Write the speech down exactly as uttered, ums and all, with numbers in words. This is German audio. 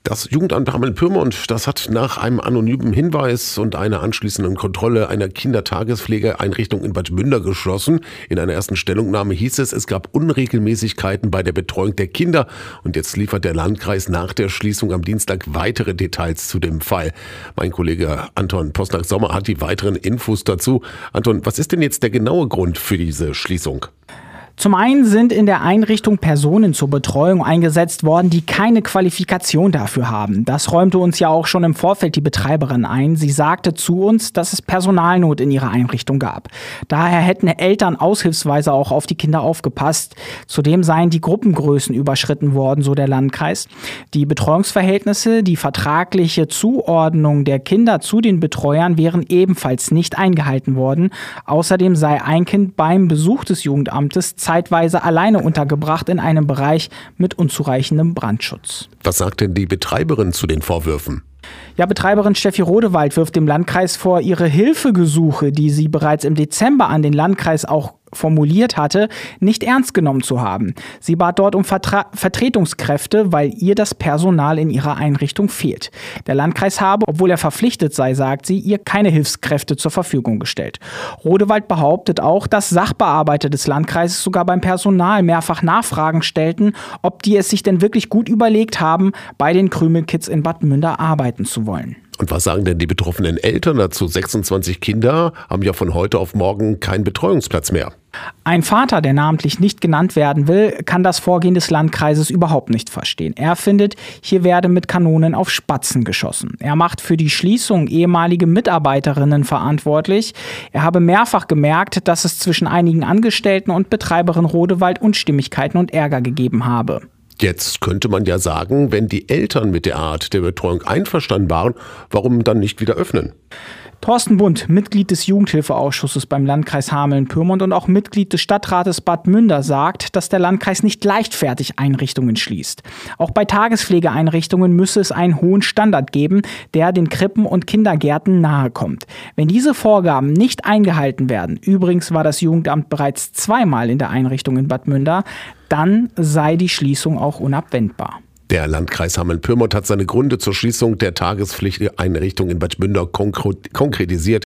Das Jugendamt Hameln-Pyrmont, das hat nach einem anonymen Hinweis und einer anschließenden Kontrolle einer Kindertagespflegeeinrichtung in Bad Münder geschlossen. In einer ersten Stellungnahme hieß es, es gab Unregelmäßigkeiten bei der Betreuung der Kinder. Und jetzt liefert der Landkreis nach der Schließung am Dienstag weitere Details zu dem Fall. Mein Kollege Anton Posnack-Sommer hat die weiteren Infos dazu. Anton, was ist denn jetzt der genaue Grund für diese Schließung? Zum einen sind in der Einrichtung Personen zur Betreuung eingesetzt worden, die keine Qualifikation dafür haben. Das räumte uns ja auch schon im Vorfeld die Betreiberin ein. Sie sagte zu uns, dass es Personalnot in ihrer Einrichtung gab. Daher hätten Eltern aushilfsweise auch auf die Kinder aufgepasst. Zudem seien die Gruppengrößen überschritten worden, so der Landkreis. Die Betreuungsverhältnisse, die vertragliche Zuordnung der Kinder zu den Betreuern wären ebenfalls nicht eingehalten worden. Außerdem sei ein Kind beim Besuch des Jugendamtes zeitweise alleine untergebracht in einem Bereich mit unzureichendem Brandschutz. Was sagt denn die Betreiberin zu den Vorwürfen? Ja, Betreiberin Steffi Rodewald wirft dem Landkreis vor, ihre Hilfegesuche, die sie bereits im Dezember an den Landkreis auch formuliert hatte, nicht ernst genommen zu haben. Sie bat dort um Vertra- Vertretungskräfte, weil ihr das Personal in ihrer Einrichtung fehlt. Der Landkreis habe, obwohl er verpflichtet sei, sagt sie, ihr keine Hilfskräfte zur Verfügung gestellt. Rodewald behauptet auch, dass Sachbearbeiter des Landkreises sogar beim Personal mehrfach Nachfragen stellten, ob die es sich denn wirklich gut überlegt haben, bei den Krümelkids in Bad Münder arbeiten zu wollen. Und was sagen denn die betroffenen Eltern dazu? sechsundzwanzig Kinder haben ja von heute auf morgen keinen Betreuungsplatz mehr. Ein Vater, der namentlich nicht genannt werden will, kann das Vorgehen des Landkreises überhaupt nicht verstehen. Er findet, hier werde mit Kanonen auf Spatzen geschossen. Er macht für die Schließung ehemalige Mitarbeiterinnen verantwortlich. Er habe mehrfach gemerkt, dass es zwischen einigen Angestellten und Betreiberin Rodewald Unstimmigkeiten und Ärger gegeben habe. Jetzt könnte man ja sagen, wenn die Eltern mit der Art der Betreuung einverstanden waren, warum dann nicht wieder öffnen? Thorsten Bund, Mitglied des Jugendhilfeausschusses beim Landkreis Hameln-Pyrmont und auch Mitglied des Stadtrates Bad Münder, sagt, dass der Landkreis nicht leichtfertig Einrichtungen schließt. Auch bei Tagespflegeeinrichtungen müsse es einen hohen Standard geben, der den Krippen und Kindergärten nahe kommt. Wenn diese Vorgaben nicht eingehalten werden, übrigens war das Jugendamt bereits zweimal in der Einrichtung in Bad Münder, dann sei die Schließung auch unabwendbar. Der Landkreis Hameln-Pyrmont hat seine Gründe zur Schließung der Tagespflegeeinrichtung in Bad Münder konkretisiert.